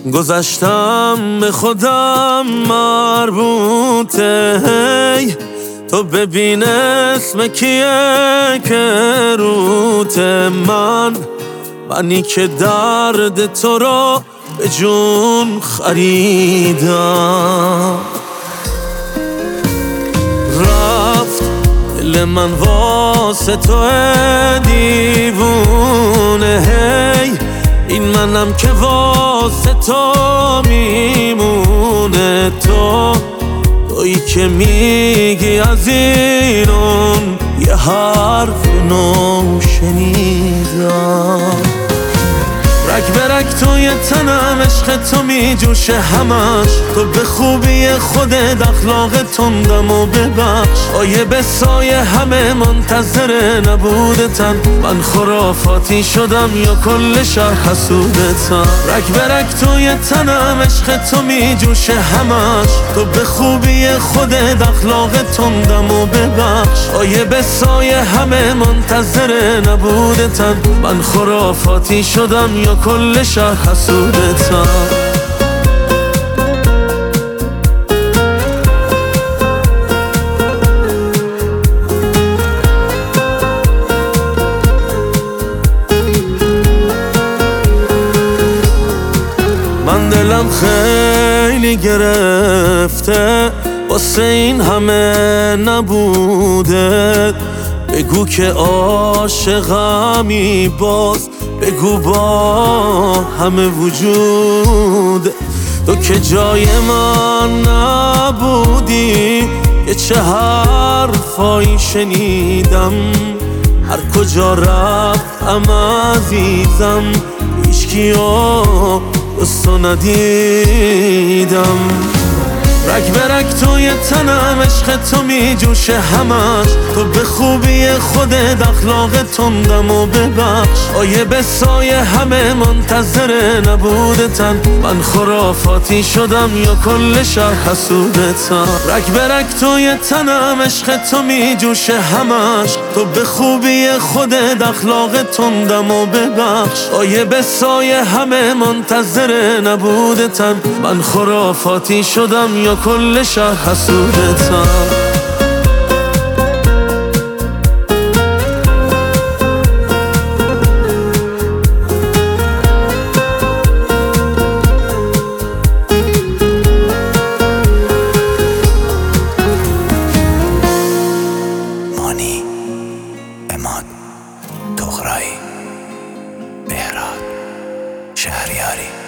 گذشتم به خودم مربوطه، هی تو ببین اسم کیه که روته. منی که درد تو رو به جون خریدم. رفت دل من واسه تو دیوونه، هی این منم که واسه تو میمونه. تویی که میگی از اینون یه حرف نو شنیدم. رگ به رگ توی تنم عشق تو میجوشه همش، تو به خوبی خودت اخلاق تندم و ببخش. آیه به سایه همه منتظر نبودتن، من خرافاتی شدم یا کل شهر حسودتن. رگ به رگ توی تنم عشق تو میجوشه همش، تو به خوبی خودت اخلاق تندم و ببخش. آیه به سایه همه منتظر نبودتن، من خرافاتی شدم یا کل شهر حسودتم. من دلم خیلی گرفته واسه این همه نبوده. بگو که عاشقمی باز، بگو با همه وجود. تو که جای من نبودی، یه چه حرفایی شنیدم. هر کجا رفتم عزیزم، هیچکیو دوستو ندیدم. رگ به رگ توی تنم عشق تو میجوشه همش، تو به خوبی خودت اخلاق تندم و ببخش. آیه به سایه همه منتظر نبودتن، من خرافاتی شدم یا کل شهر حسودتن. رگ به رگ توی تنم عشق تو میجوشه همش، تو به خوبی خودت اخلاق تندم و ببخش. آیه به سایه همه منتظر نبودتن، من خرافاتی شدم یا کل شهر حسودتم. مانی، اماد، تغرایی، بهراد، شهریاری.